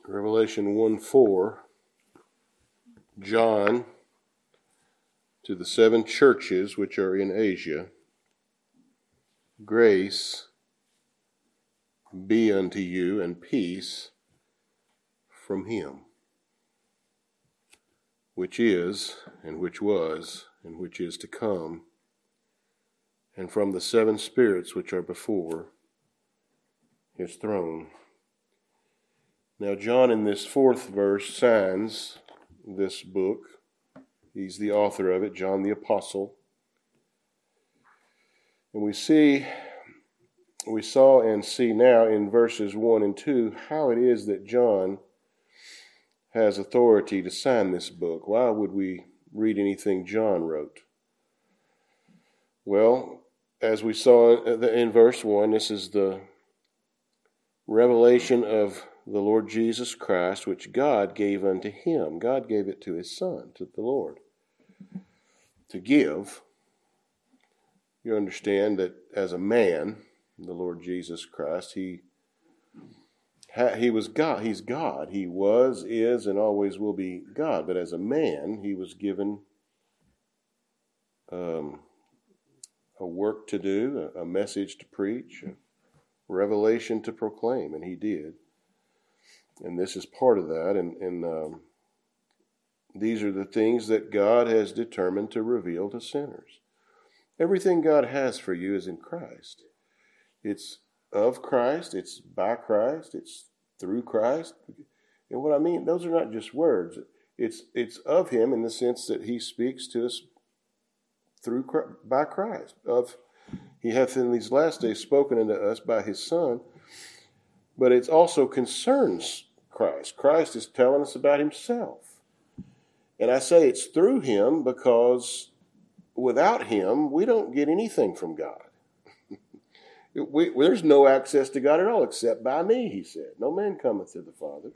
Revelation 1:4, John, to the 7 churches which are in Asia, grace be unto you and peace from him, which is, and which was, and which is to come, and from the 7 spirits which are before his throne. Now, John, in this 4th verse, signs this book. He's the author of it, John the Apostle. And we saw and see now in verses 1 and 2 how it is that John has authority to sign this book. Why would we read anything John wrote? Well, as we saw in verse 1, this is the revelation of the Lord Jesus Christ, which God gave unto him. God gave it to his Son, to the Lord, to give. You understand that as a man, the Lord Jesus Christ, he was God. He's God. He was, is, and always will be God. But as a man, he was given a work to do, a message to preach, a revelation to proclaim, and he did. And this is part of that. And these are the things that God has determined to reveal to sinners. Everything God has for you is in Christ. It's of Christ, it's by Christ, it's through Christ. And what I mean, those are not just words. It's of him in the sense that he speaks to us by Christ. He hath in these last days spoken unto us by his Son, but it also concerns Christ. Christ is telling us about himself. And I say it's through him because without him, we don't get anything from God. There's no access to God at all except by me, he said. No man cometh to the Father.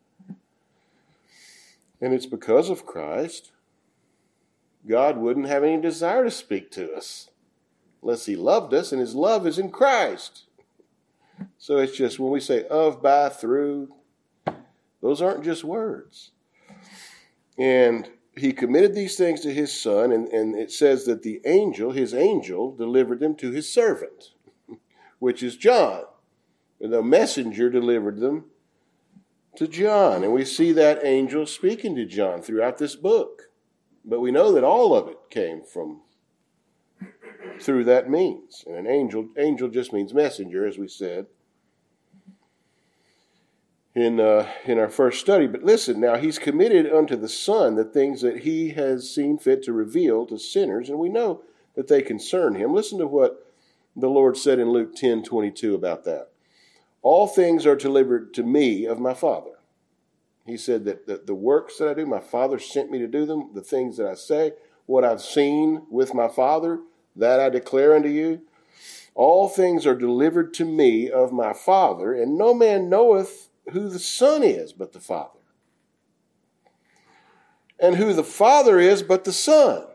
And it's because of Christ. God wouldn't have any desire to speak to us unless he loved us, and his love is in Christ. So it's just when we say of, by, through, those aren't just words. And he committed these things to his Son, and it says that his angel, delivered them to his servant, which is John. And the messenger delivered them to John. And we see that angel speaking to John throughout this book. But we know that all of it came through that means. And an angel just means messenger, as we said in our first study. But listen, now he's committed unto the Son the things that he has seen fit to reveal to sinners, and we know that they concern him. Listen to what the Lord said in Luke 10:22 about that. All things are delivered to me of my Father. He said that the works that I do, my Father sent me to do them, the things that I say, what I've seen with my Father, that I declare unto you. All things are delivered to me of my Father, and no man knoweth who the Son is but the Father, and who the Father is but the Son.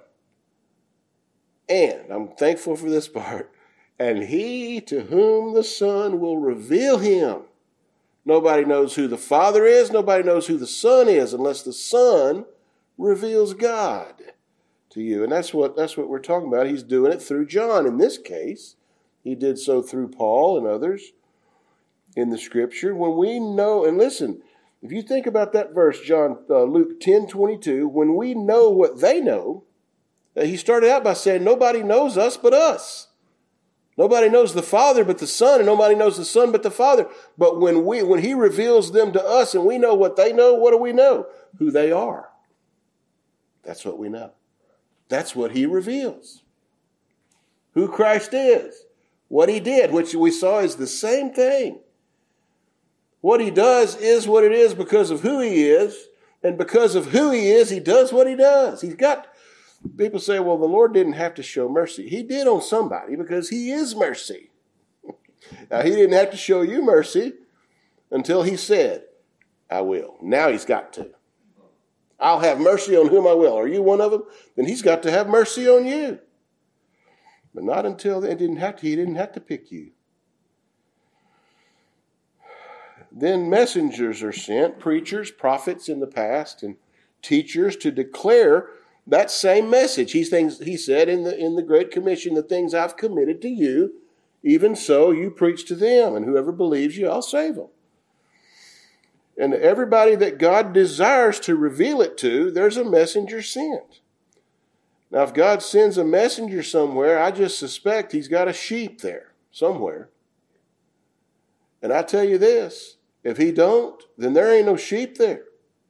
And I'm thankful for this part. And he to whom the Son will reveal him. Nobody knows who the Father is. Nobody knows who the Son is unless the Son reveals God to you. And that's what we're talking about. He's doing it through John. In this case, he did so through Paul and others in the Scripture. When we know, and listen, if you think about that verse, Luke 10:22, when we know what they know, he started out by saying, nobody knows us but us. Nobody knows the Father but the Son, and nobody knows the Son but the Father. But when he reveals them to us and we know what they know, what do we know? Who they are. That's what we know. That's what he reveals. Who Christ is. What he did, which we saw is the same thing. What he does is what it is because of who he is. And because of who he is, he does what he does. People say, well, the Lord didn't have to show mercy. He did on somebody because he is mercy. Now, he didn't have to show you mercy until he said, I will. Now he's got to. I'll have mercy on whom I will. Are you one of them? Then he's got to have mercy on you. But not until then. He didn't have to pick you. then messengers are sent, preachers, prophets in the past, and teachers to declare that same message. He said in the Great Commission, the things I've committed to you, even so you preach to them, and whoever believes you, I'll save them. And everybody that God desires to reveal it to, there's a messenger sent. Now, if God sends a messenger somewhere, I just suspect he's got a sheep there somewhere. And I tell you this, if he don't, then there ain't no sheep there.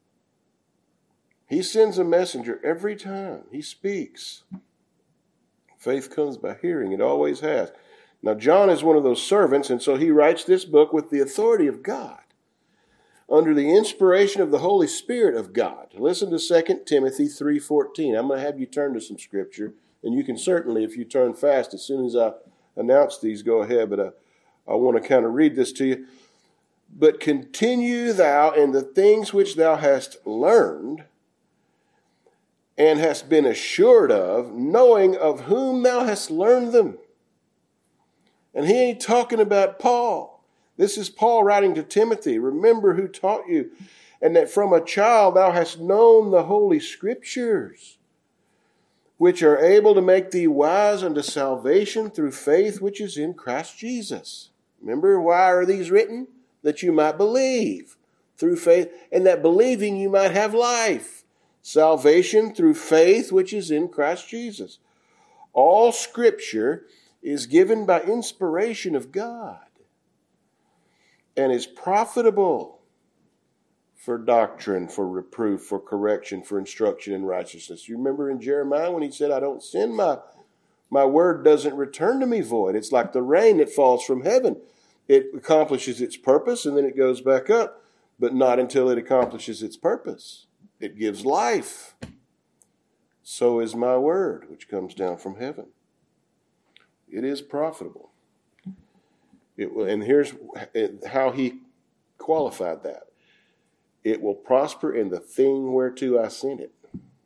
He sends a messenger every time he speaks. Faith comes by hearing. It always has. Now, John is one of those servants, and so he writes this book with the authority of God, under the inspiration of the Holy Spirit of God. Listen to 2 Timothy 3:14. I'm going to have you turn to some scripture, and you can certainly, if you turn fast, as soon as I announce these, go ahead, but I want to kind of read this to you. But continue thou in the things which thou hast learned and hast been assured of, knowing of whom thou hast learned them. And he ain't talking about Paul. This is Paul writing to Timothy. Remember who taught you, and that from a child thou hast known the Holy Scriptures, which are able to make thee wise unto salvation through faith which is in Christ Jesus. Remember, why are these written? That you might believe through faith, and that believing you might have life. Salvation through faith which is in Christ Jesus. All Scripture is given by inspiration of God and is profitable for doctrine, for reproof, for correction, for instruction in righteousness. You remember in Jeremiah when he said, I don't send my word doesn't return to me void. It's like the rain that falls from heaven. It accomplishes its purpose and then it goes back up, but not until it accomplishes its purpose. It gives life. So is my word, which comes down from heaven. It is profitable. And here's how he qualified that. It will prosper in the thing whereto I sent it.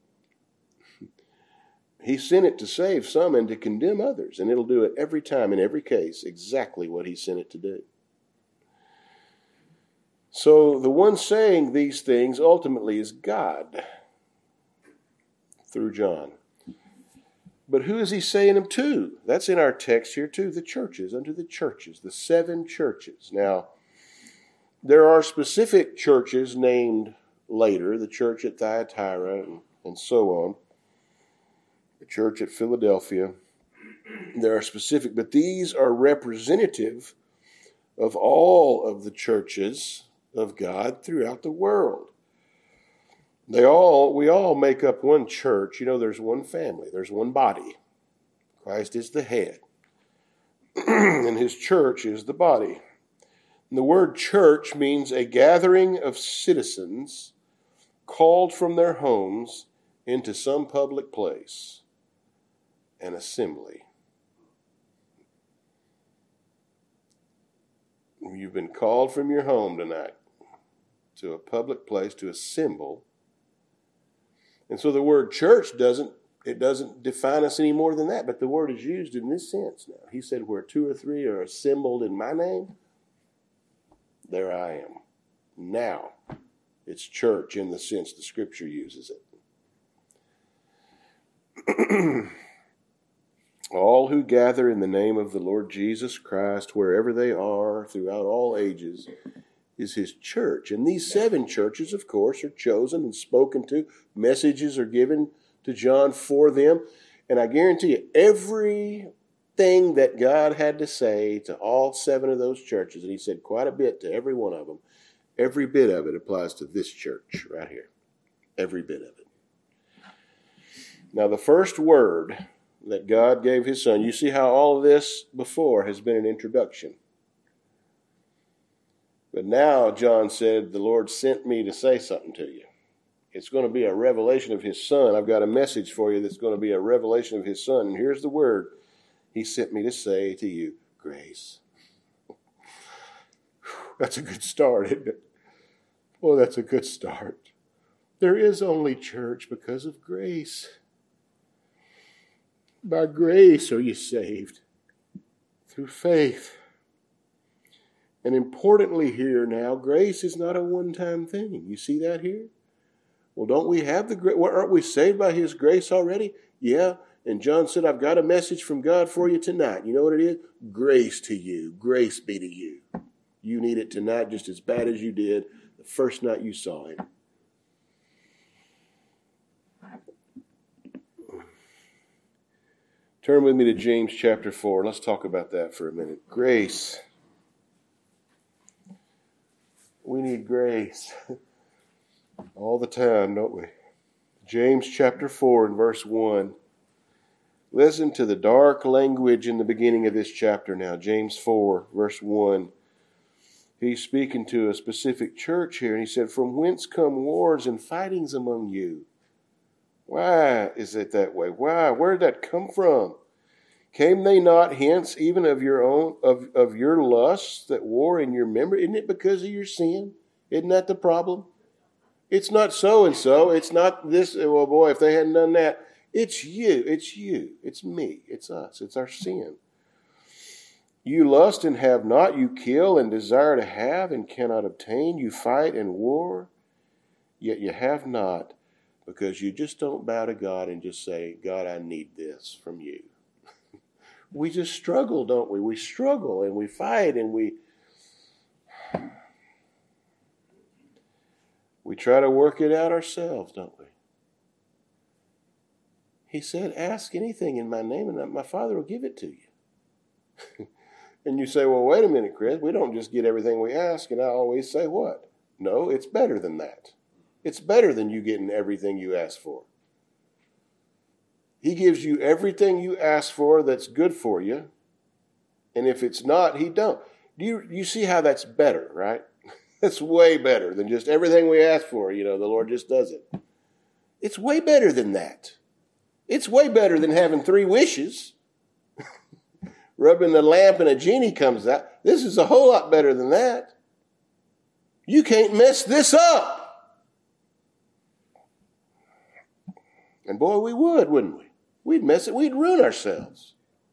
He sent it to save some and to condemn others, and it'll do it every time, in every case, exactly what he sent it to do. So the one saying these things ultimately is God through John. But who is he saying them to? That's in our text here too, the churches, unto the churches, the 7 churches. Now, there are specific churches named later, the church at Thyatira and so on, the church at Philadelphia. There are specific, but these are representative of all of the churches of God throughout the world. We all make up one church. You know, there's one family. There's one body. Christ is the head. And his church is the body. And the word church means a gathering of citizens called from their homes into some public place, an assembly. You've been called from your home tonight to a public place to assemble. And so the word church doesn't define us any more than that, but the word is used in this sense now. He said, where 2 or 3 are assembled in my name, there I am. Now, it's church in the sense the Scripture uses it. All who gather in the name of the Lord Jesus Christ, wherever they are, throughout all ages, is his church. And these 7 churches, of course, are chosen and spoken to. Messages are given to John for them. And I guarantee you, everything that God had to say to all 7 of those churches, and he said quite a bit to every one of them, every bit of it applies to this church right here. Every bit of it. Now, the first word that God gave his son, you see how all of this before has been an introduction. But now, John said, the Lord sent me to say something to you. It's going to be a revelation of his son. I've got a message for you that's going to be a revelation of his son. And here's the word he sent me to say to you, grace. That's a good start, isn't it? Oh, that's a good start. There is only church because of grace. By grace are you saved through faith. And importantly here now, grace is not a one-time thing. You see that here? Well, don't we have the grace? Aren't we saved by His grace already? Yeah. And John said, I've got a message from God for you tonight. You know what it is? Grace to you. Grace be to you. You need it tonight just as bad as you did the first night you saw Him. Turn with me to James chapter 4. Let's talk about that for a minute. Grace. We need grace all the time, don't we? James chapter 4 and verse 1. Listen to the dark language in the beginning of this chapter now. James 4, verse 1. He's speaking to a specific church here, and he said, "From whence come wars and fightings among you? Why is it that way? Why? Where did that come from? Came they not hence even of your own of your lusts that war in your memory? Isn't it because of your sin? Isn't that the problem? It's not so and so. It's not this. Well, boy, if they hadn't done that, it's you. It's you. It's me. It's us. It's our sin. You lust and have not. You kill and desire to have and cannot obtain. You fight and war, yet you have not, because you just don't bow to God and just say, God, I need this from you. We just struggle, don't we? We struggle and we fight and we try to work it out ourselves, don't we? He said, ask anything in my name and my Father will give it to you. And you say, well, wait a minute, Chris. We don't just get everything we ask. And I always say what? No, it's better than that. It's better than you getting everything you ask for. He gives you everything you ask for that's good for you. And if it's not, He don't. You see how that's better, right? That's way better than just everything we ask for. You know, the Lord just does it. It's way better than that. It's way better than having 3 wishes. Rubbing the lamp and a genie comes out. This is a whole lot better than that. You can't mess this up. And boy, we would, wouldn't we? We'd mess it. We'd ruin ourselves.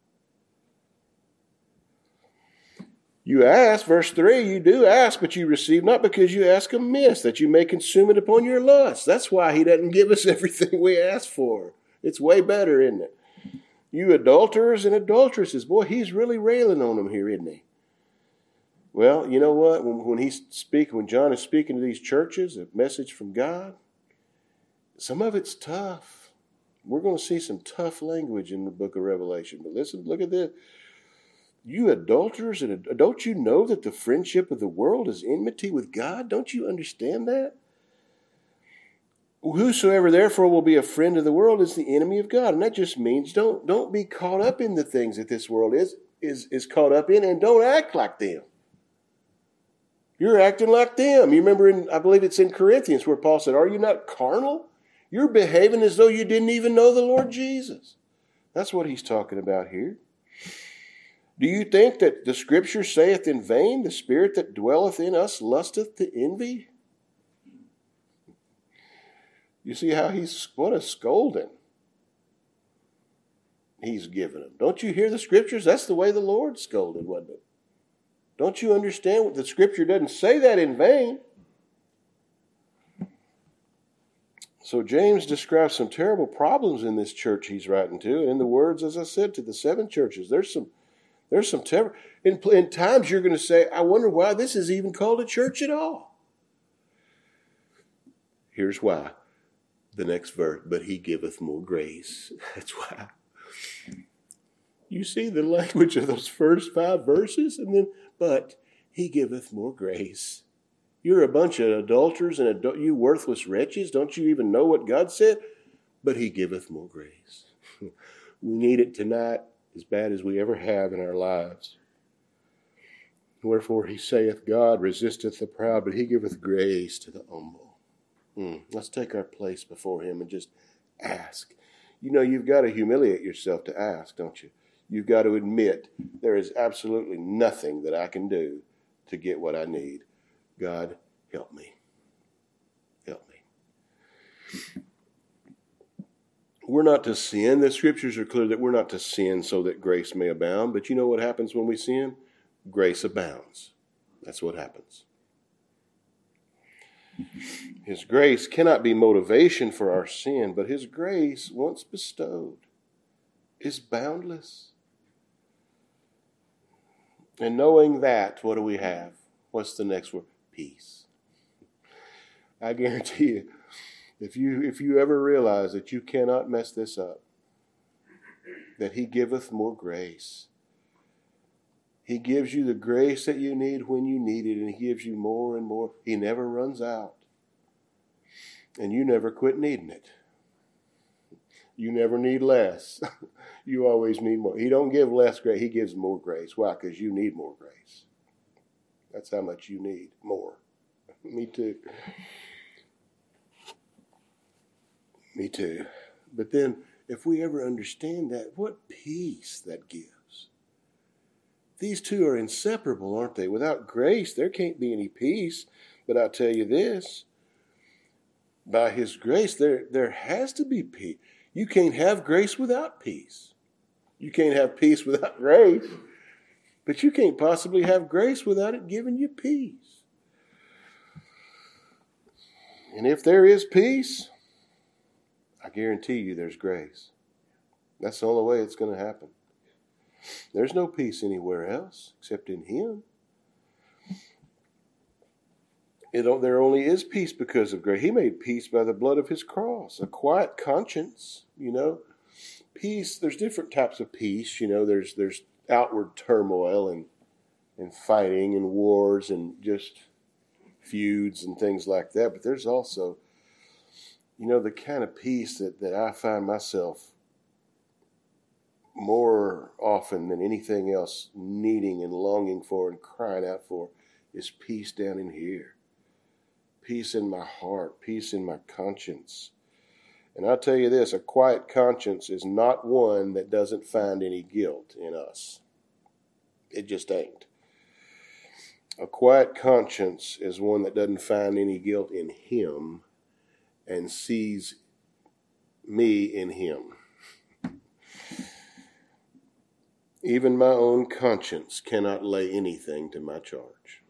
You ask, verse 3, you do ask, but you receive not because you ask amiss, that you may consume it upon your lust. That's why He doesn't give us everything we ask for. It's way better, isn't it? You adulterers and adulteresses. Boy, He's really railing on them here, isn't He? Well, you know what? When John is speaking to these churches, a message from God, some of it's tough. We're going to see some tough language in the book of Revelation. But listen, look at this. You adulterers, and don't you know that the friendship of the world is enmity with God? Don't you understand that? Whosoever therefore will be a friend of the world is the enemy of God. And that just means don't be caught up in the things that this world is caught up in, and don't act like them. You're acting like them. You remember I believe it's in Corinthians where Paul said, are you not carnal? You're behaving as though you didn't even know the Lord Jesus. That's what he's talking about here. Do you think that the Scripture saith in vain, the Spirit that dwelleth in us lusteth to envy? You see how what a scolding he's given them. Don't you hear the Scriptures? That's the way the Lord scolded, wasn't it? Don't you understand what the Scripture doesn't say that in vain? So James describes some terrible problems in this church he's writing to. And in the words, as I said, to the 7 churches, there's some terrible. In times you're going to say, I wonder why this is even called a church at all. Here's why. The next verse, but He giveth more grace. That's why. You see the language of those first 5 verses? And then, but He giveth more grace. You're a bunch of adulterers and you worthless wretches. Don't you even know what God said? But He giveth more grace. We need it tonight as bad as we ever have in our lives. Wherefore He saith, God resisteth the proud, but He giveth grace to the humble. Let's take our place before Him and just ask. You know, you've got to humiliate yourself to ask, don't you? You've got to admit there is absolutely nothing that I can do to get what I need. God, help me. Help me. We're not to sin. The Scriptures are clear that we're not to sin so that grace may abound. But you know what happens when we sin? Grace abounds. That's what happens. His grace cannot be motivation for our sin, but His grace, once bestowed, is boundless. And knowing that, what do we have? What's the next word? Peace. I guarantee you, if you ever realize that you cannot mess this up, that He giveth more grace. He gives you the grace that you need when you need it, and He gives you more and more. He never runs out. And you never quit needing it. You never need less. You always need more. He don't give less grace. He gives more grace. Why? Because you need more grace. That's how much you need. More. Me too. Me too. But then, if we ever understand that, what peace that gives. These two are inseparable, aren't they? Without grace, there can't be any peace. But I'll tell you this. By His grace, there has to be peace. You can't have grace without peace. You can't have peace without grace. But you can't possibly have grace without it giving you peace. And if there is peace, I guarantee you there's grace. That's the only way it's going to happen. There's no peace anywhere else except in Him. There only is peace because of grace. He made peace by the blood of His cross. A quiet conscience, Peace, there's different types of peace. There's outward turmoil and fighting and wars and just feuds and things like that. But there's also, the kind of peace that I find myself more often than anything else needing and longing for and crying out for is peace down in here. Peace in my heart, peace in my conscience. And I'll tell you this, a quiet conscience is not one that doesn't find any guilt in us. It just ain't. A quiet conscience is one that doesn't find any guilt in Him and sees me in Him. Even my own conscience cannot lay anything to my charge.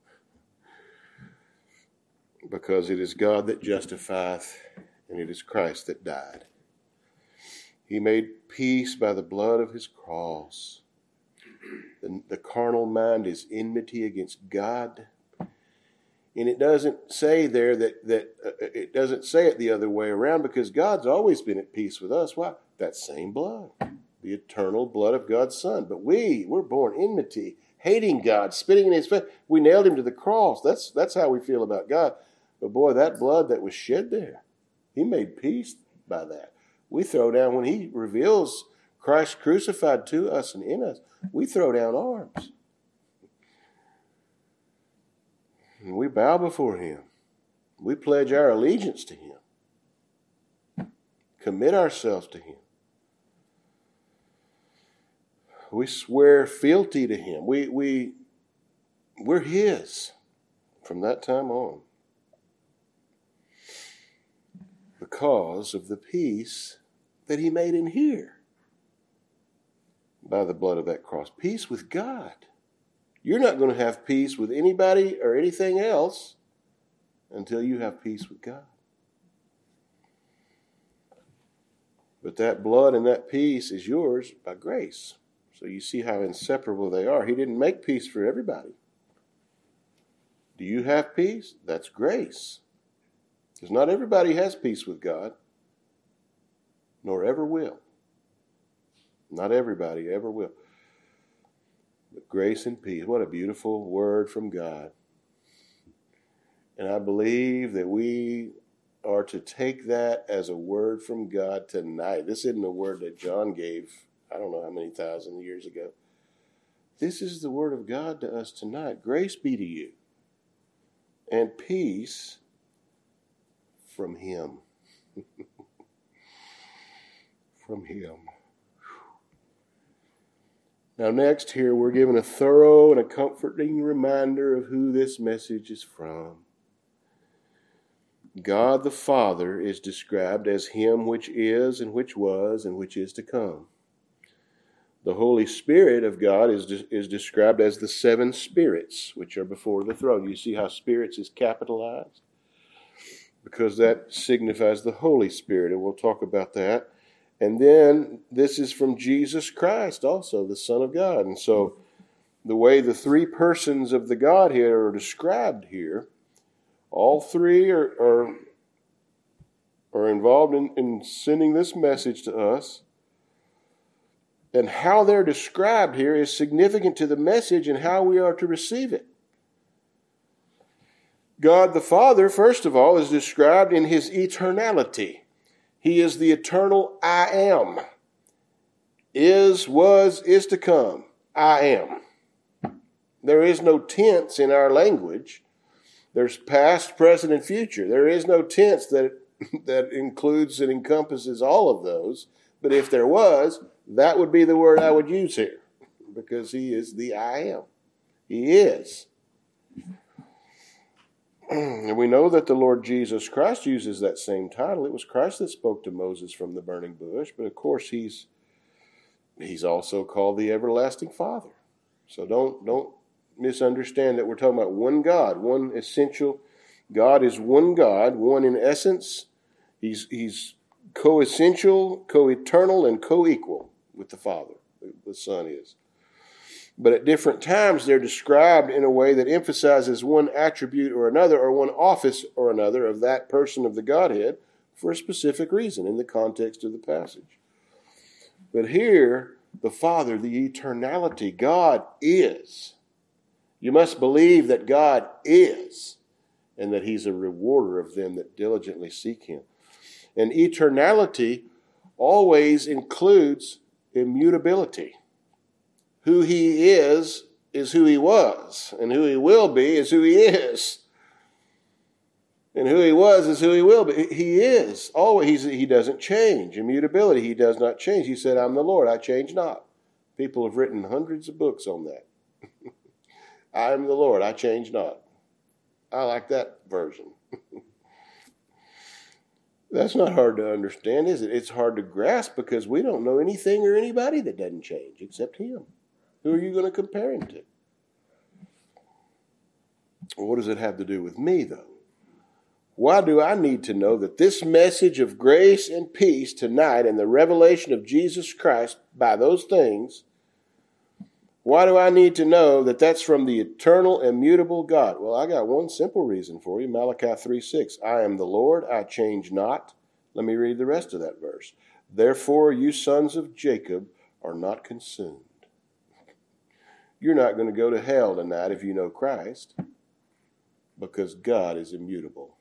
Because it is God that justifieth, and it is Christ that died. He made peace by the blood of His cross. The carnal mind is enmity against God. And it doesn't say there that it doesn't say it the other way around, because God's always been at peace with us. Why? That same blood. The eternal blood of God's Son. But we're born enmity, hating God, spitting in His face. We nailed Him to the cross. That's how we feel about God. But boy, that blood that was shed there, He made peace by that. We throw down, when He reveals Christ crucified to us and in us, we throw down arms. And we bow before Him. We pledge our allegiance to Him. Commit ourselves to Him. We swear fealty to Him. We're His from that time on. Because of the peace that He made in here by the blood of that cross. Peace with God. You're not going to have peace with anybody or anything else until you have peace with God. But that blood and that peace is yours by grace. So you see how inseparable they are. He didn't make peace for everybody. Do you have peace? That's grace. Because not everybody has peace with God, nor ever will. Not everybody ever will. But grace and peace, what a beautiful word from God. And I believe that we are to take that as a word from God tonight. This isn't a word that John gave, I don't know how many thousand years ago. This is the word of God to us tonight. Grace be to you. And peace from Him. From Him. Now next here we're given a thorough and a comforting reminder of who this message is from. God the Father is described as Him which is and which was and which is to come. The Holy Spirit of God is described as the seven spirits which are before the throne. You see how spirits is capitalized? Because that signifies the Holy Spirit, and we'll talk about that. And then this is from Jesus Christ also, the Son of God. And so the way the three persons of the Godhead are described here, all three are involved in sending this message to us. And how they're described here is significant to the message and how we are to receive it. God the Father, first of all, is described in his eternality. He is the eternal I am. Is, was, is to come. I am. There is no tense in our language. There's past, present, and future. There is no tense that includes and encompasses all of those. But if there was, that would be the word I would use here. Because he is the I am. He is. And we know that the Lord Jesus Christ uses that same title. It was Christ that spoke to Moses from the burning bush. But of course, he's also called the everlasting Father. So don't misunderstand that we're talking about one God, one essential. God is one God, one in essence. He's co-essential, co-eternal, and co-equal with the Father. The Son is. But at different times, they're described in a way that emphasizes one attribute or another, or one office or another of that person of the Godhead for a specific reason in the context of the passage. But here, the Father, the eternality, God is. You must believe that God is, and that he's a rewarder of them that diligently seek him. And eternality always includes immutability. Who he is who he was, and who he will be is who he is. And who he was is who he will be. He is always. He doesn't change. Immutability, he does not change. He said, I'm the Lord, I change not. People have written hundreds of books on that. I am the Lord, I change not. I like that version. That's not hard to understand, is it? It's hard to grasp because we don't know anything or anybody that doesn't change except him. Who are you going to compare him to? Well, what does it have to do with me, though? Why do I need to know that this message of grace and peace tonight and the revelation of Jesus Christ by those things, why do I need to know that that's from the eternal, immutable God? Well, I got one simple reason for you. Malachi 3:6. I am the Lord, I change not. Let me read the rest of that verse. Therefore, you sons of Jacob are not consumed. You're not going to go to hell tonight if you know Christ, because God is immutable.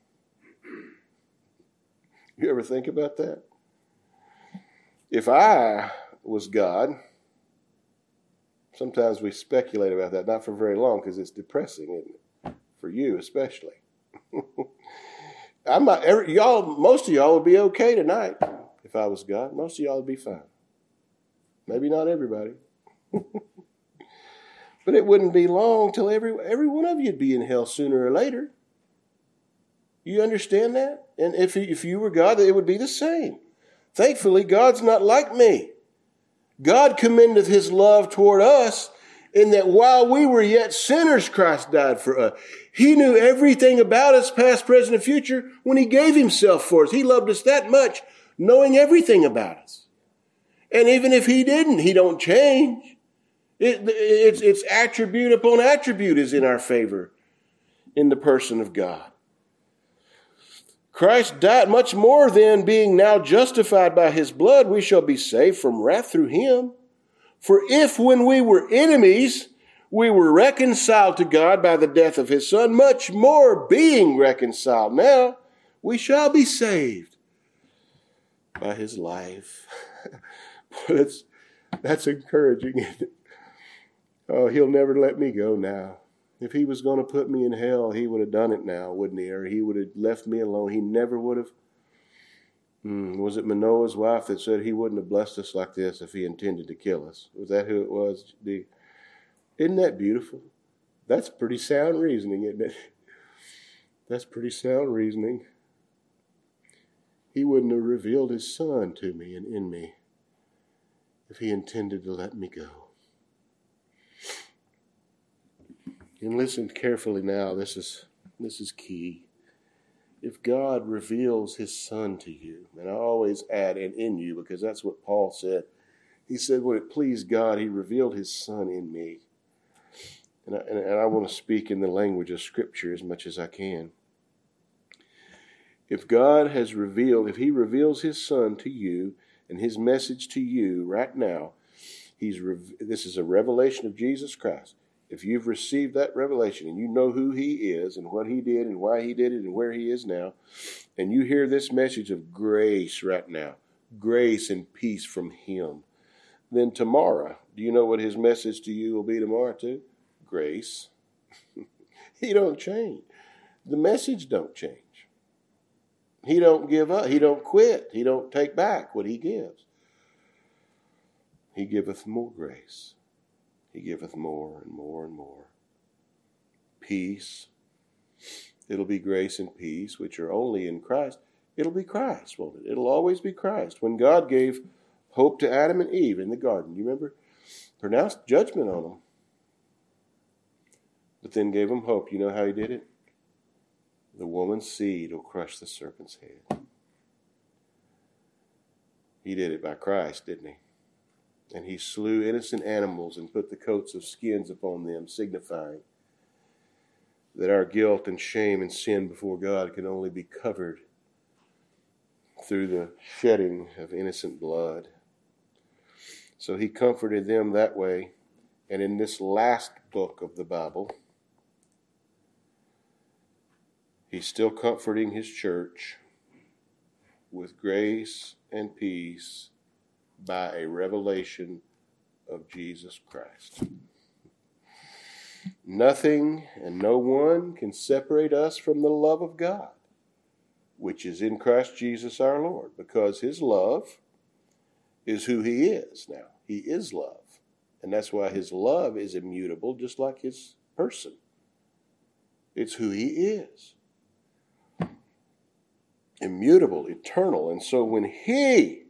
You ever think about that? If I was God, sometimes we speculate about that, not for very long, because it's depressing, isn't it? For you especially. Most of y'all would be okay tonight if I was God. Most of y'all would be fine. Maybe not everybody. But it wouldn't be long till every one of you'd be in hell sooner or later. You understand that? And if you were God, it would be the same. Thankfully, God's not like me. God commendeth his love toward us in that while we were yet sinners, Christ died for us. He knew everything about us, past, present, and future, when he gave himself for us. He loved us that much, knowing everything about us. And even if he didn't, he don't change. It's attribute upon attribute is in our favor in the person of God. Christ died much more than being now justified by his blood, we shall be saved from wrath through him. For if when we were enemies, we were reconciled to God by the death of his Son, much more being reconciled now, we shall be saved by his life. That's encouraging, isn't it? Oh, he'll never let me go now. If he was going to put me in hell, he would have done it now, wouldn't he? Or he would have left me alone. He never would have. Was it Manoah's wife that said he wouldn't have blessed us like this if he intended to kill us? Was that who it was? Isn't that beautiful? That's pretty sound reasoning, isn't it? That's pretty sound reasoning. He wouldn't have revealed his Son to me and in me if he intended to let me go. And listen carefully now, this is key. If God reveals his Son to you, and I always add and in you, because that's what Paul said. He said when it pleased God, he revealed his Son in me. And I want to speak in the language of Scripture as much as I can. If God has revealed, if he reveals his Son to you and his message to you right now, this is a revelation of Jesus Christ. If you've received that revelation and you know who he is and what he did and why he did it and where he is now, and you hear this message of grace right now, grace and peace from him, then tomorrow, do you know what his message to you will be tomorrow too? Grace. He don't change. The message don't change. He don't give up. He don't quit. He don't take back what he gives. He giveth more grace. He giveth more and more and more. Peace. It'll be grace and peace, which are only in Christ. It'll be Christ, won't it? It'll always be Christ. When God gave hope to Adam and Eve in the garden, you remember? Pronounced judgment on them. But then gave them hope. You know how he did it? The woman's seed will crush the serpent's head. He did it by Christ, didn't he? And he slew innocent animals and put the coats of skins upon them, signifying that our guilt and shame and sin before God can only be covered through the shedding of innocent blood. So he comforted them that way. And in this last book of the Bible, he's still comforting his church with grace and peace by a revelation of Jesus Christ. Nothing and no one can separate us from the love of God, which is in Christ Jesus our Lord, because his love is who he is now. He is love. And that's why his love is immutable, just like his person. It's who he is. Immutable, eternal. And so when he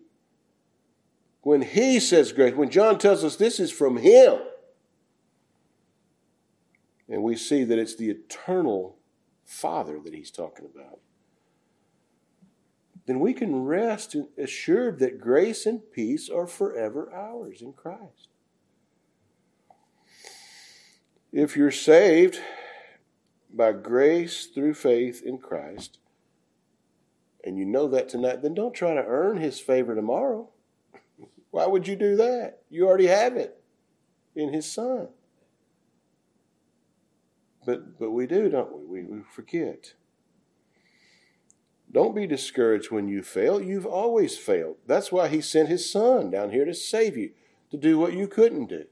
says grace, when John tells us this is from him, and we see that it's the eternal Father that he's talking about, then we can rest assured that grace and peace are forever ours in Christ. If you're saved by grace through faith in Christ, and you know that tonight, then don't try to earn his favor tomorrow. Why would you do that? You already have it in his Son. But we do, don't we? We forget. Don't be discouraged when you fail. You've always failed. That's why he sent his Son down here to save you, to do what you couldn't do.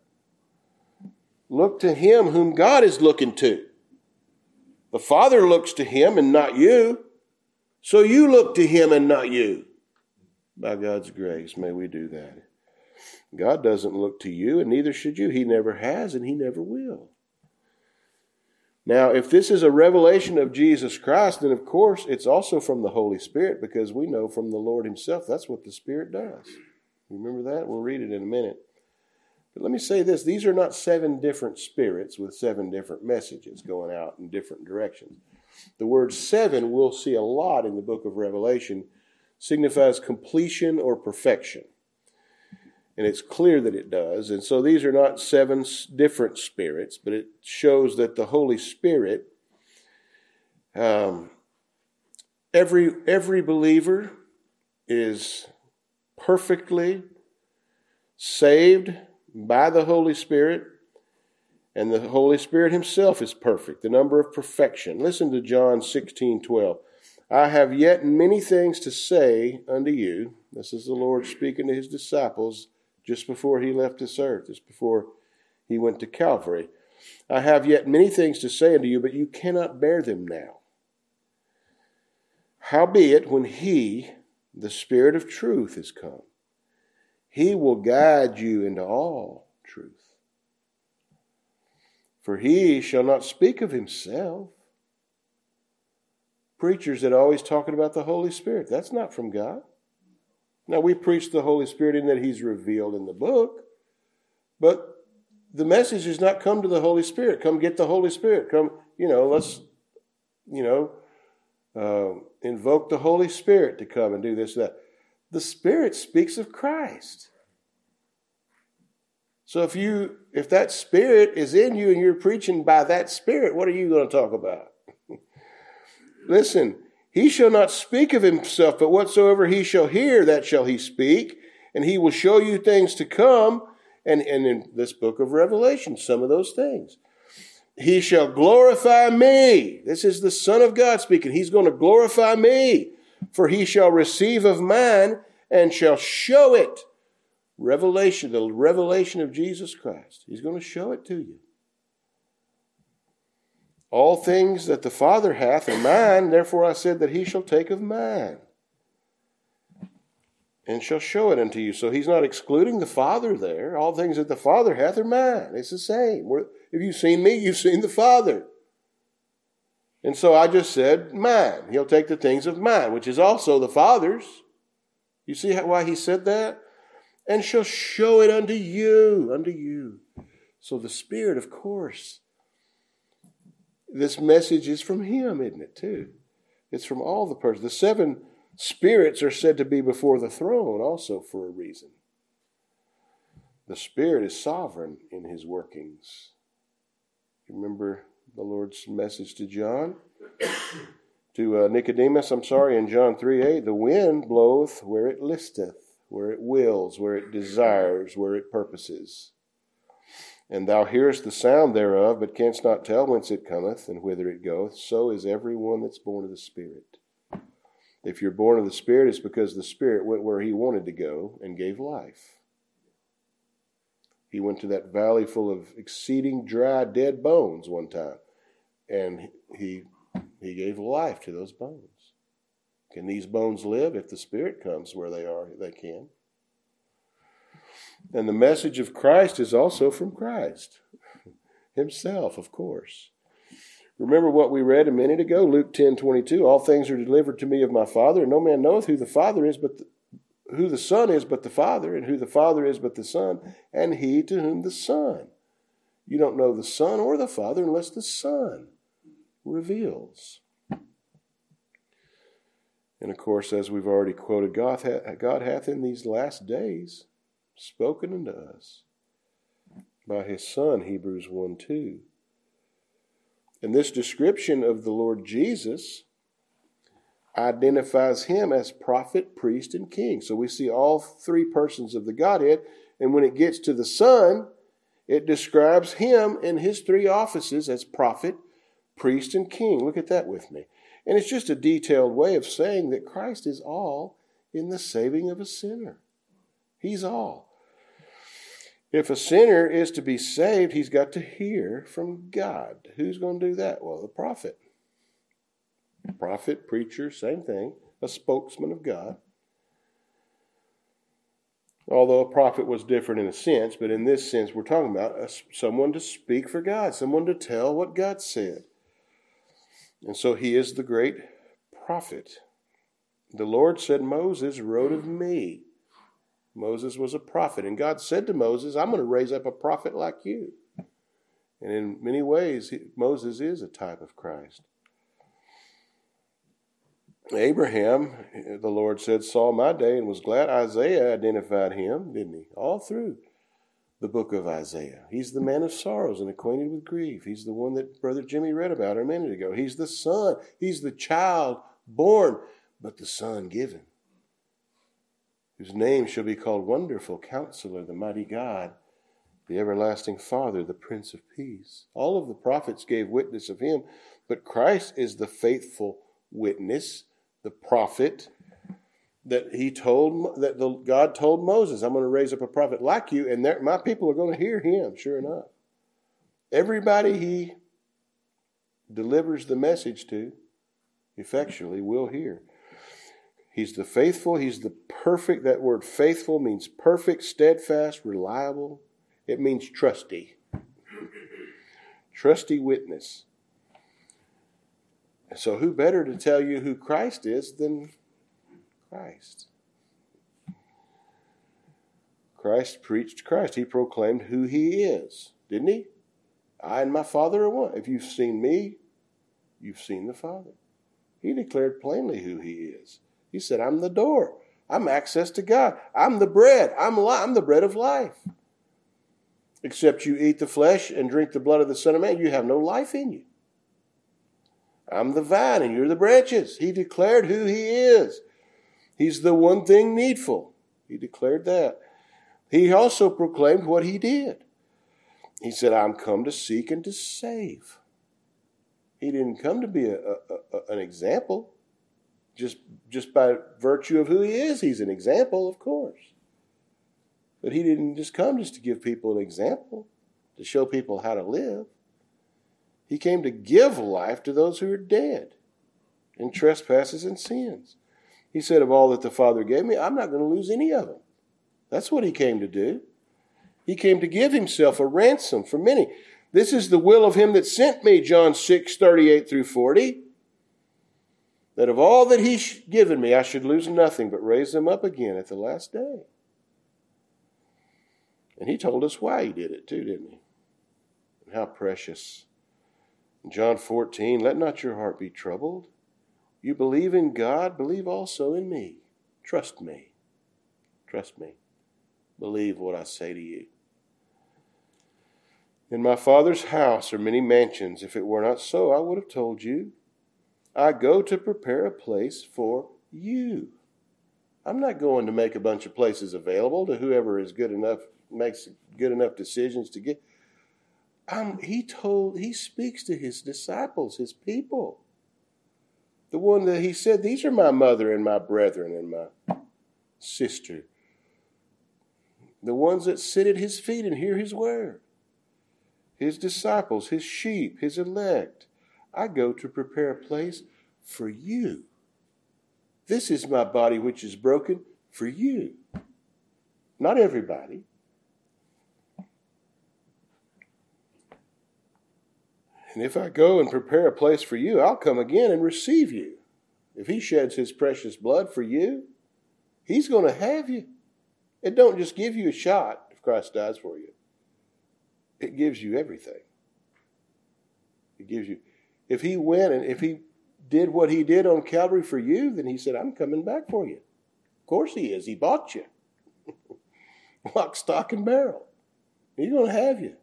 Look to him whom God is looking to. The Father looks to him and not you. So you look to him and not you. By God's grace, may we do that. God doesn't look to you, and neither should you. He never has, and he never will. Now, if this is a revelation of Jesus Christ, then of course it's also from the Holy Spirit, because we know from the Lord himself that's what the Spirit does. You remember that? We'll read it in a minute. But let me say this. These are not 7 different spirits with 7 different messages going out in different directions. The word 7 we'll see a lot in the book of Revelation signifies completion or perfection. And it's clear that it does. And so these are not 7 different spirits, but it shows that the Holy Spirit, every believer is perfectly saved by the Holy Spirit, and the Holy Spirit himself is perfect, the number of perfection. Listen to John 16:12. I have yet many things to say unto you. This is the Lord speaking to his disciples just before he left this earth, just before he went to Calvary. I have yet many things to say unto you, but you cannot bear them now. Howbeit, when he, the Spirit of truth, is come, he will guide you into all truth. For he shall not speak of himself. Preachers that are always talking about the Holy Spirit, that's not from God. Now, we preach the Holy Spirit in that he's revealed in the book, but the message is not come to the Holy Spirit. Come get the Holy Spirit. Come, let's, invoke the Holy Spirit to come and do this, that. The Spirit speaks of Christ. So if that Spirit is in you and you're preaching by that Spirit, what are you going to talk about? Listen, he shall not speak of himself, but whatsoever he shall hear, that shall he speak, and he will show you things to come. And in this book of Revelation, some of those things. He shall glorify me. This is the Son of God speaking. He's going to glorify me, for he shall receive of mine and shall show it. Revelation, the revelation of Jesus Christ. He's going to show it to you. All things that the Father hath are mine, therefore I said that he shall take of mine and shall show it unto you. So he's not excluding the Father there. All things that the Father hath are mine. It's the same. If you've seen me, you've seen the Father. And so I just said mine. He'll take the things of mine, which is also the Father's. You see why he said that? And shall show it unto you. So the Spirit, of course. This message is from him, isn't it, too? It's from all the persons. The 7 spirits are said to be before the throne also for a reason. The Spirit is sovereign in his workings. You remember the Lord's message to Nicodemus, in John 3:8, the wind bloweth where it listeth, where it wills, where it desires, where it purposes. And thou hearest the sound thereof, but canst not tell whence it cometh and whither it goeth. So is every one that's born of the Spirit. If you're born of the Spirit, it's because the Spirit went where he wanted to go and gave life. He went to that valley full of exceeding dry, dead bones one time, and he gave life to those bones. Can these bones live? If the Spirit comes where they are, they can. And the message of Christ is also from Christ himself, of course. Remember what we read a minute ago, Luke 10:22. All things are delivered to me of my Father, and no man knoweth who the Father is, who the Son is but the Father, and who the Father is but the Son, and he to whom the Son. You don't know the Son or the Father unless the Son reveals. And of course, as we've already quoted, God hath in these last days spoken unto us by his Son, Hebrews 1:2. And this description of the Lord Jesus identifies him as prophet, priest, and king. So we see all 3 persons of the Godhead, and when it gets to the Son, it describes him in his 3 offices as prophet, priest, and king. Look at that with me. And it's just a detailed way of saying that Christ is all in the saving of a sinner. He's all. If a sinner is to be saved, he's got to hear from God. Who's going to do that? Well, the prophet. Prophet, preacher, same thing. A spokesman of God. Although a prophet was different in a sense, but in this sense we're talking about someone to speak for God, someone to tell what God said. And so he is the great prophet. The Lord said, Moses wrote of me. Moses was a prophet. And God said to Moses, I'm going to raise up a prophet like you. And in many ways, Moses is a type of Christ. Abraham, the Lord said, saw my day and was glad. Isaiah identified him, didn't he? All through the book of Isaiah. He's the man of sorrows and acquainted with grief. He's the one that Brother Jimmy read about a minute ago. He's the son. He's the child born, but the son given, whose name shall be called Wonderful Counselor, the Mighty God, the Everlasting Father, the Prince of Peace. All of the prophets gave witness of him, but Christ is the faithful witness, the prophet that God told Moses, I'm going to raise up a prophet like you, and my people are going to hear him, sure enough. Everybody he delivers the message to effectually will hear. He's the faithful, he's the perfect. That word faithful means perfect, steadfast, reliable. It means trusty. Trusty witness. So who better to tell you who Christ is than Christ? Christ preached Christ. He proclaimed who he is, didn't he? I and my Father are one. If you've seen me, you've seen the Father. He declared plainly who he is. He said, I'm the door. I'm access to God. I'm the bread. I'm the bread of life. Except you eat the flesh and drink the blood of the Son of Man, you have no life in you. I'm the vine and you're the branches. He declared who he is. He's the one thing needful. He declared that. He also proclaimed what he did. He said, I'm come to seek and to save. He didn't come to be an example. Just by virtue of who he is, he's an example, of course. But he didn't just come just to give people an example, to show people how to live. He came to give life to those who are dead in trespasses and sins. He said, of all that the Father gave me, I'm not going to lose any of them. That's what he came to do. He came to give himself a ransom for many. This is the will of him that sent me, John 6:38 through 40. That of all that he's given me, I should lose nothing, but raise them up again at the last day. And he told us why he did it too, didn't he? And how precious. In John 14, let not your heart be troubled. You believe in God, believe also in me. Trust me. Trust me. Believe what I say to you. In my Father's house are many mansions. If it were not so, I would have told you. I go to prepare a place for you. I'm not going to make a bunch of places available to whoever is good enough, makes good enough decisions to get. He speaks to his disciples, his people. The one that he said, these are my mother and my brethren and my sister. The ones that sit at his feet and hear his word. His disciples, his sheep, his elect. I go to prepare a place for you. This is my body which is broken for you. Not everybody. And if I go and prepare a place for you, I'll come again and receive you. If he sheds his precious blood for you, he's going to have you. It don't just give you a shot if Christ dies for you. It gives you everything. It gives you. If he went and if he did what he did on Calvary for you, then he said, I'm coming back for you. Of course he is. He bought you. Lock, stock, and barrel. He's going to have you.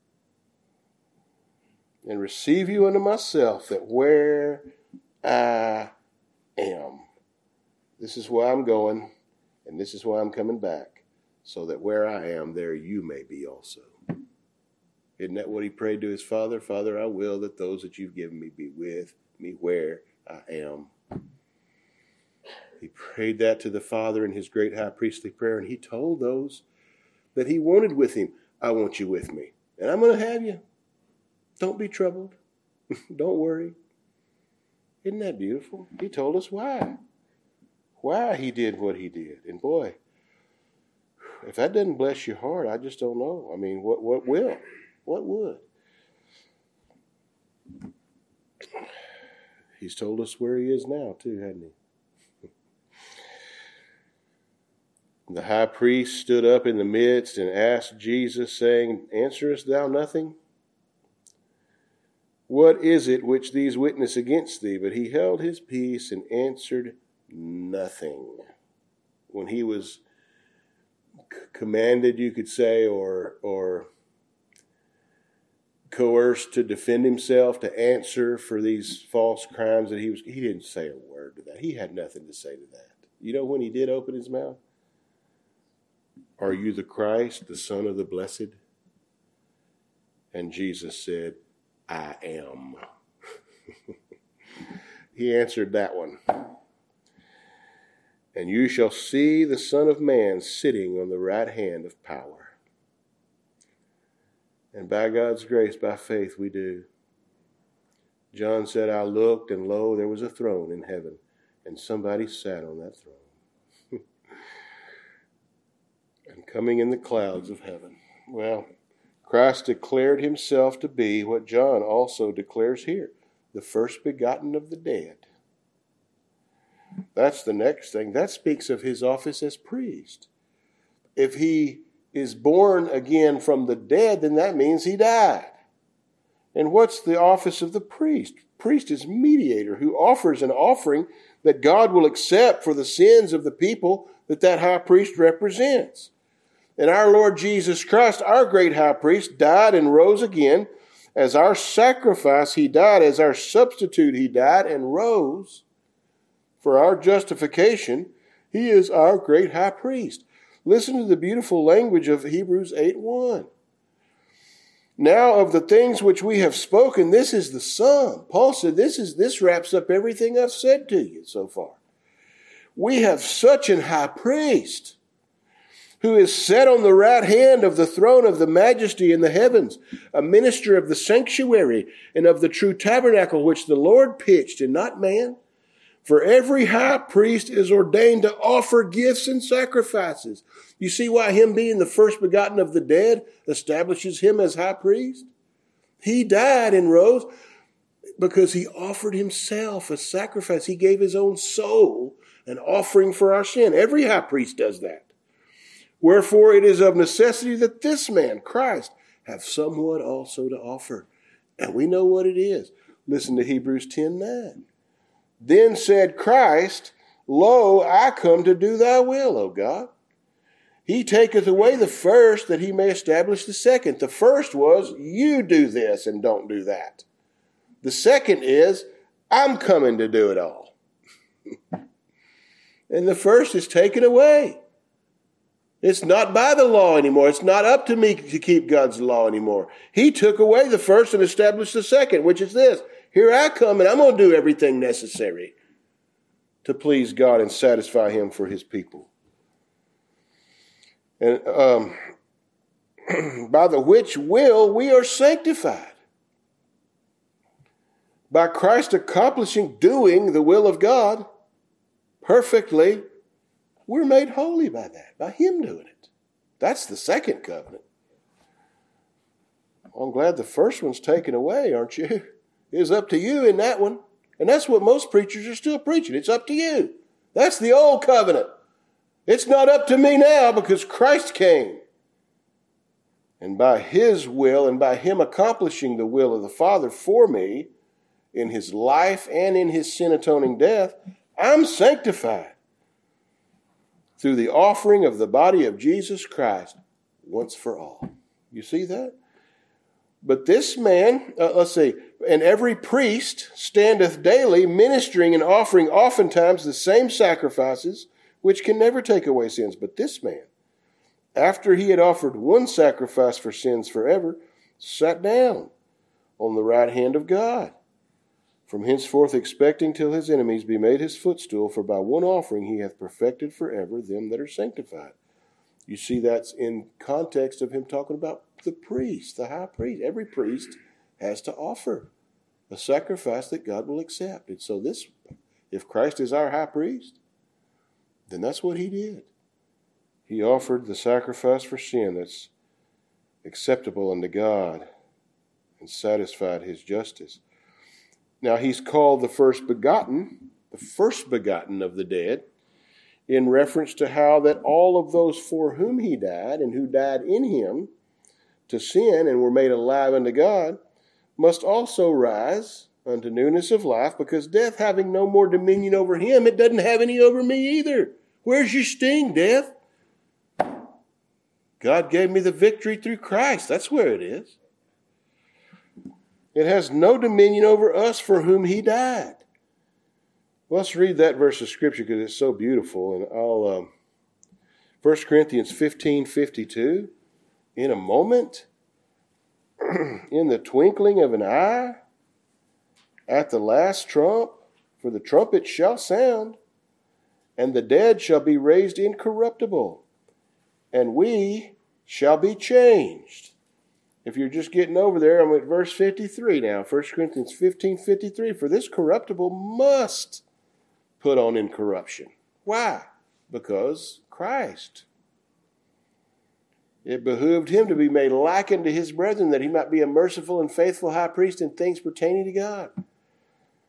And receive you unto myself, that where I am. This is where I'm going, and this is why I'm coming back, so that where I am, there you may be also. Isn't that what he prayed to his Father? Father, I will that those that you've given me be with me where I am. He prayed that to the Father in his great high priestly prayer, and he told those that he wanted with him, I want you with me, and I'm going to have you. Don't be troubled. Don't worry. Isn't that beautiful? He told us why. Why he did what he did. And boy, if that doesn't bless your heart, I just don't know. I mean, what will? What would? He's told us where he is now, too, hasn't he? The high priest stood up in the midst and asked Jesus, saying, Answerest thou nothing? What is it which these witness against thee? But he held his peace and answered nothing. When he was commanded, you could say, or coerced to defend himself, to answer for these false crimes that he didn't say a word to that. He had nothing to say to that. You know when he did open his mouth? Are you the Christ, the Son of the Blessed? And Jesus said, I am. He answered that one. And you shall see the Son of Man sitting on the right hand of power. And by God's grace, by faith, we do. John said, I looked, and lo, there was a throne in heaven, and somebody sat on that throne. And coming in the clouds of heaven. Well, Christ declared himself to be what John also declares here, the first begotten of the dead. That's the next thing. That speaks of his office as priest. If he is born again from the dead, then that means he died. And what's the office of the priest? Priest is mediator who offers an offering that God will accept for the sins of the people that high priest represents. And our Lord Jesus Christ, our great high priest, died and rose again. As our sacrifice, he died. As our substitute, he died and rose. For our justification, he is our great high priest. Listen to the beautiful language of Hebrews 8:1. Now of the things which we have spoken, this is the sum. Paul said this wraps up everything I've said to you so far. We have such an high priest who is set on the right hand of the throne of the majesty in the heavens, a minister of the sanctuary and of the true tabernacle which the Lord pitched and not man. For every high priest is ordained to offer gifts and sacrifices. You see why him being the first begotten of the dead establishes him as high priest? He died and rose because he offered himself a sacrifice. He gave his own soul an offering for our sin. Every high priest does that. Wherefore it is of necessity that this man, Christ, have somewhat also to offer. And we know what it is. Listen to Hebrews 10:9. Then said Christ, Lo, I come to do thy will, O God. He taketh away the first that he may establish the second. The first was, you do this and don't do that. The second is, I'm coming to do it all. And the first is taken away. It's not by the law anymore. It's not up to me to keep God's law anymore. He took away the first and established the second, which is this. Here I come, and I'm going to do everything necessary to please God and satisfy him for his people. And by the which will we are sanctified. By Christ accomplishing, doing the will of God perfectly, we're made holy by that, by him doing it. That's the second covenant. Well, I'm glad the first one's taken away, aren't you? It's up to you in that one. And that's what most preachers are still preaching. It's up to you. That's the old covenant. It's not up to me now because Christ came. And by his will and by him accomplishing the will of the Father for me in his life and in his sin-atoning death, I'm sanctified through the offering of the body of Jesus Christ once for all. You see that? But this man, and every priest standeth daily ministering and offering oftentimes the same sacrifices, which can never take away sins. But this man, after he had offered one sacrifice for sins forever, sat down on the right hand of God, from henceforth expecting till his enemies be made his footstool, for by one offering he hath perfected forever them that are sanctified. You see, that's in context of him talking about the priest, the high priest. Every priest has to offer a sacrifice that God will accept. And so if Christ is our high priest, then that's what he did. He offered the sacrifice for sin that's acceptable unto God and satisfied his justice. Now he's called the first begotten of the dead, in reference to how that all of those for whom he died and who died in him to sin and were made alive unto God must also rise unto newness of life, because death having no more dominion over him, it doesn't have any over me either. Where's your sting, death? God gave me the victory through Christ. That's where it is. It has no dominion over us for whom he died. Let's read that verse of Scripture because it's so beautiful. And I'll 1 Corinthians 15:52. In a moment, in the twinkling of an eye, at the last trump, for the trumpet shall sound, and the dead shall be raised incorruptible, and we shall be changed. If you're just getting over there, I'm at verse 53 now. 1 Corinthians 15:53. For this corruptible must put on incorruption. Why? Because Christ. It behooved him to be made like unto his brethren, that he might be a merciful and faithful high priest in things pertaining to God.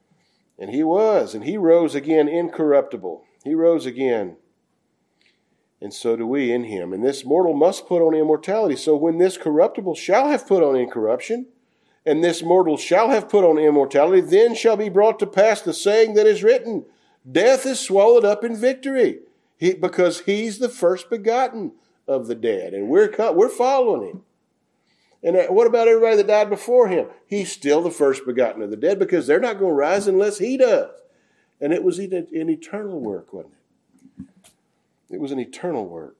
And he was, and he rose again incorruptible. He rose again And so do we in him. And this mortal must put on immortality. So when this corruptible shall have put on incorruption, and this mortal shall have put on immortality, then shall be brought to pass the saying that is written, death is swallowed up in victory, because he's the first begotten of the dead. And we're following him. And what about everybody that died before him? He's still the first begotten of the dead, because they're not going to rise unless he does. And it was an eternal work, wasn't it? It was an eternal work.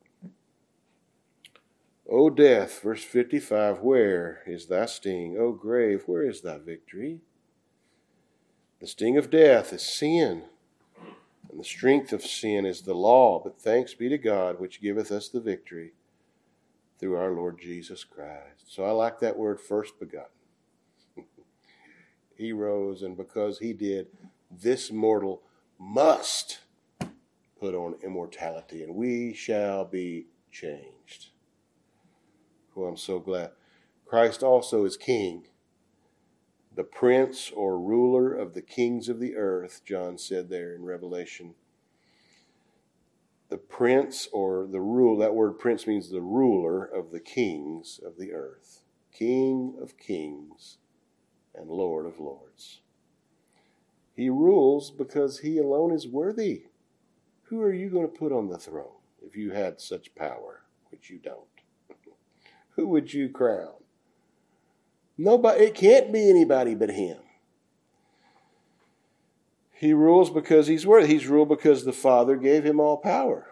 O death, verse 55, where is thy sting? O grave, where is thy victory? The sting of death is sin, and the strength of sin is the law. But thanks be to God, which giveth us the victory through our Lord Jesus Christ. So I like that word, first begotten. He rose, and because he did, this mortal must put on immortality, and we shall be changed. Oh, I'm so glad. Christ also is king, the prince or ruler of the kings of the earth, John said there in Revelation. The prince or the rule, that word prince means the ruler of the kings of the earth. King of kings and Lord of lords. He rules because he alone is worthy. Who are you going to put on the throne if you had such power, which you don't? Who would you crown? Nobody. It can't be anybody but him. He rules because he's worthy. He's ruled because the Father gave him all power.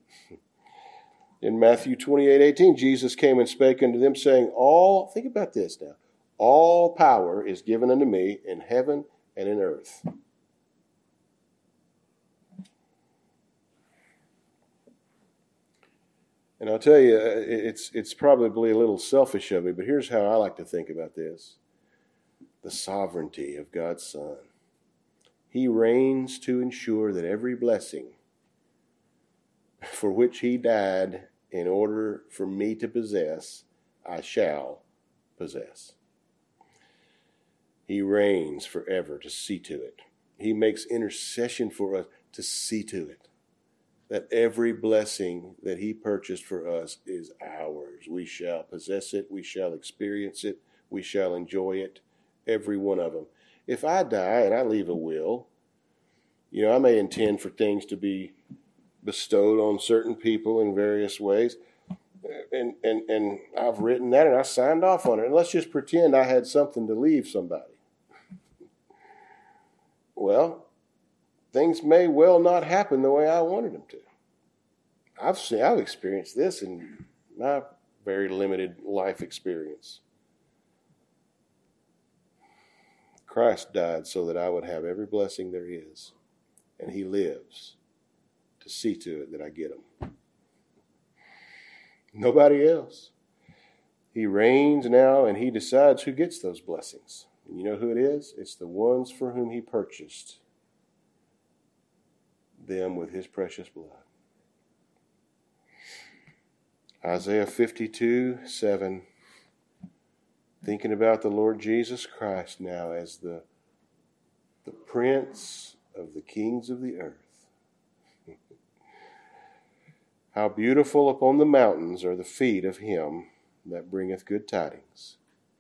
In Matthew 28:18, Jesus came and spake unto them, saying, think about this now, all power is given unto me in heaven and in earth. And I'll tell you, it's probably a little selfish of me, but here's how I like to think about this. The sovereignty of God's Son. He reigns to ensure that every blessing for which he died in order for me to possess, I shall possess. He reigns forever to see to it. He makes intercession for us to see to it. That every blessing that he purchased for us is ours. We shall possess it. We shall experience it. We shall enjoy it. Every one of them. If I die and I leave a will, I may intend for things to be bestowed on certain people in various ways. And I've written that and I signed off on it. And let's just pretend I had something to leave somebody. Well, things may well not happen the way I wanted them to. I've experienced this in my very limited life experience. Christ died so that I would have every blessing there is, and he lives to see to it that I get them. Nobody else. He reigns now, and he decides who gets those blessings. And you know who it is? It's the ones for whom he purchased them with his precious blood. Isaiah 52:7. Thinking about the Lord Jesus Christ now as the Prince of the kings of the earth. How beautiful upon the mountains are the feet of him that bringeth good tidings.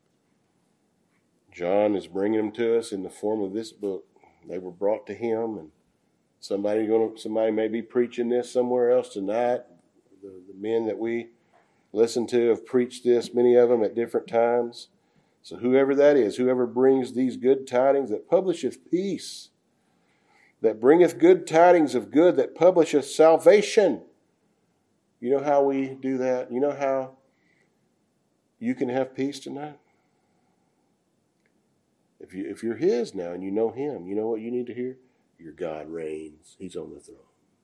John is bringing them to us in the form of this book. They were brought to him, and somebody may be preaching this somewhere else tonight. The men that we listen to have preached this, many of them at different times. So whoever that is, whoever brings these good tidings, that publisheth peace, that bringeth good tidings of good, that publisheth salvation. You know how we do that? You know how you can have peace tonight? If you're his now and you know him, you know what you need to hear? Your God reigns. He's on the throne.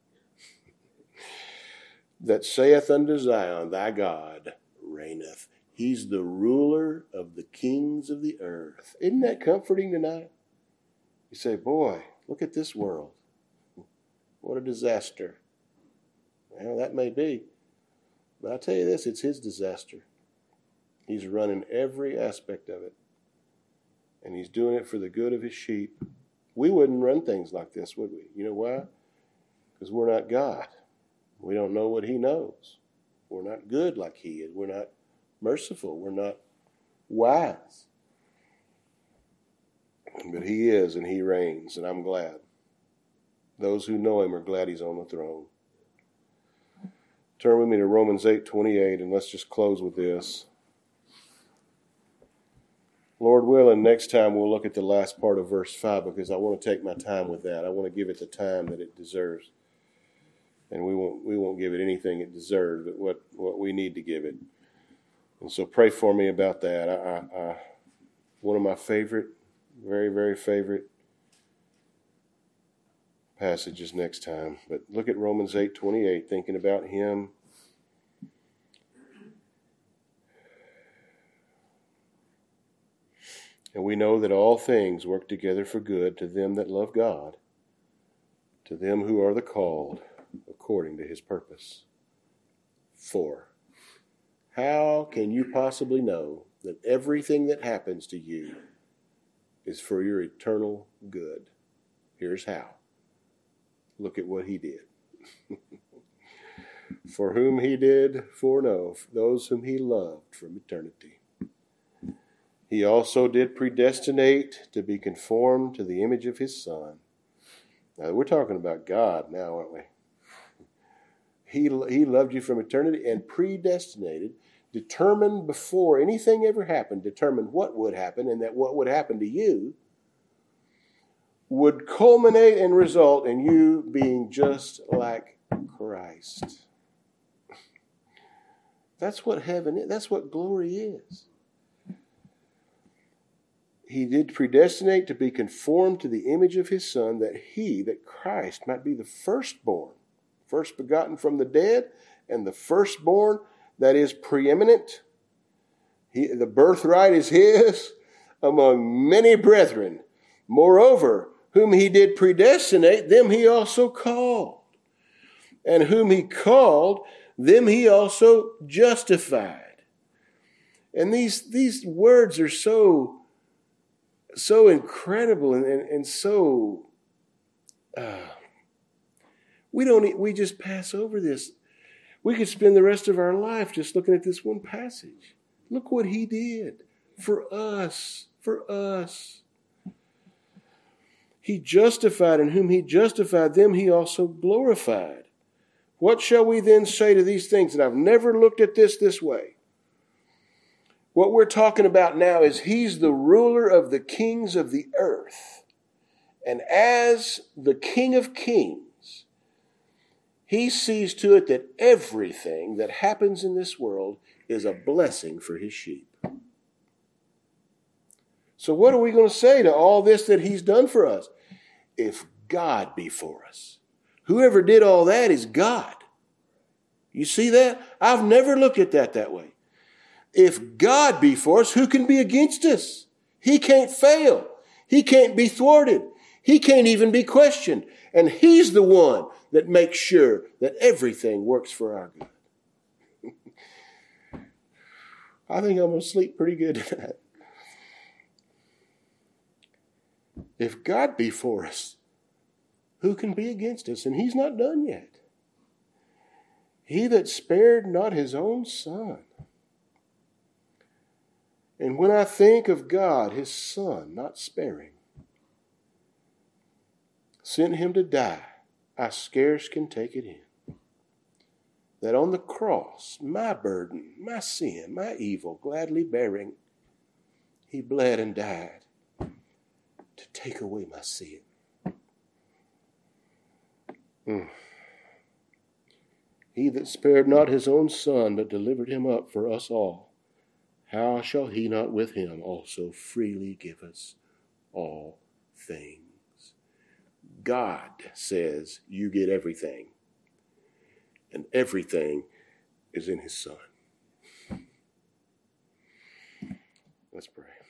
That saith unto Zion, thy God reigneth. He's the ruler of the kings of the earth. Isn't that comforting tonight? You say, boy, look at this world. What a disaster. Well, that may be. But I tell you this, it's his disaster. He's running every aspect of it. And he's doing it for the good of his sheep. We wouldn't run things like this, would we? You know why? Because we're not God. We don't know what he knows. We're not good like he is. We're not merciful. We're not wise. But he is, and he reigns, and I'm glad. Those who know him are glad he's on the throne. Turn with me to Romans 8:28, and let's just close with this. Lord willing, next time we'll look at the last part of verse 5, because I want to take my time with that. I want to give it the time that it deserves. And we won't give it anything it deserves, but what we need to give it. And so pray for me about that. I one of my favorite, very, very favorite passages next time. But look at Romans 8:28, thinking about him. And we know that all things work together for good to them that love God, to them who are the called according to his purpose. For how can you possibly know that everything that happens to you is for your eternal good? Here's how. Look at what he did. For whom he did foreknow, those whom he loved from eternity, he also did predestinate to be conformed to the image of his Son. Now, we're talking about God now, aren't we? He loved you from eternity and predestinated, determined before anything ever happened, determined what would happen, and that what would happen to you would culminate and result in you being just like Christ. That's what heaven is. That's what glory is. He did predestinate to be conformed to the image of his Son, that Christ might be the firstborn, first begotten from the dead, and the firstborn, that is preeminent. The birthright is his among many brethren. Moreover, whom he did predestinate, them he also called. And whom he called, them he also justified. And these words are so incredible and so we just pass over this. We could spend the rest of our life just looking at this one passage. Look what he did for us. He justified, and whom he justified, them he also glorified. What shall we then say to these things? And I've never looked at this way. What we're talking about now is he's the ruler of the kings of the earth. And as the King of Kings, he sees to it that everything that happens in this world is a blessing for his sheep. So what are we going to say to all this that he's done for us? If God be for us. Whoever did all that is God. You see that? I've never looked at that way. If God be for us, who can be against us? He can't fail. He can't be thwarted. He can't even be questioned. And he's the one that makes sure that everything works for our good. I think I'm going to sleep pretty good tonight. If God be for us, who can be against us? And he's not done yet. He that spared not his own Son. And when I think of God, his Son, not sparing, sent him to die, I scarce can take it in. That on the cross, my burden, my sin, my evil, gladly bearing, he bled and died to take away my sin. He that spared not his own Son, but delivered him up for us all, how shall he not with him also freely give us all things? God says you get everything, and everything is in his Son. Let's pray.